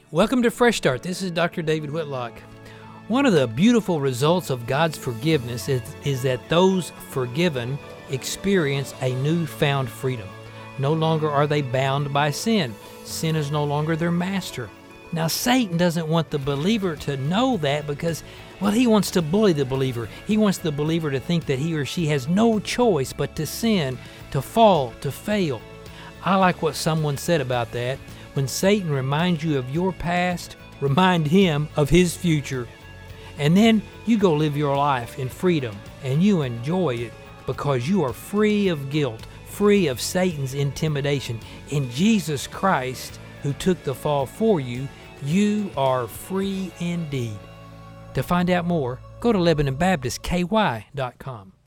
Welcome to Fresh Start. This is Dr. David Whitlock. One of the beautiful results of God's forgiveness is that those forgiven experience a newfound freedom. No longer are they bound by sin. Sin is no longer their master. Now, Satan doesn't want the believer to know that because, he wants to bully the believer. He wants the believer to think that he or she has no choice but to sin, to fall, to fail. I like what someone said about that. When Satan reminds you of your past, remind him of his future. And then you go live your life in freedom, and you enjoy it because you are free of guilt, free of Satan's intimidation. In Jesus Christ, who took the fall for you, you are free indeed. To find out more, go to LebanonBaptistKY.com.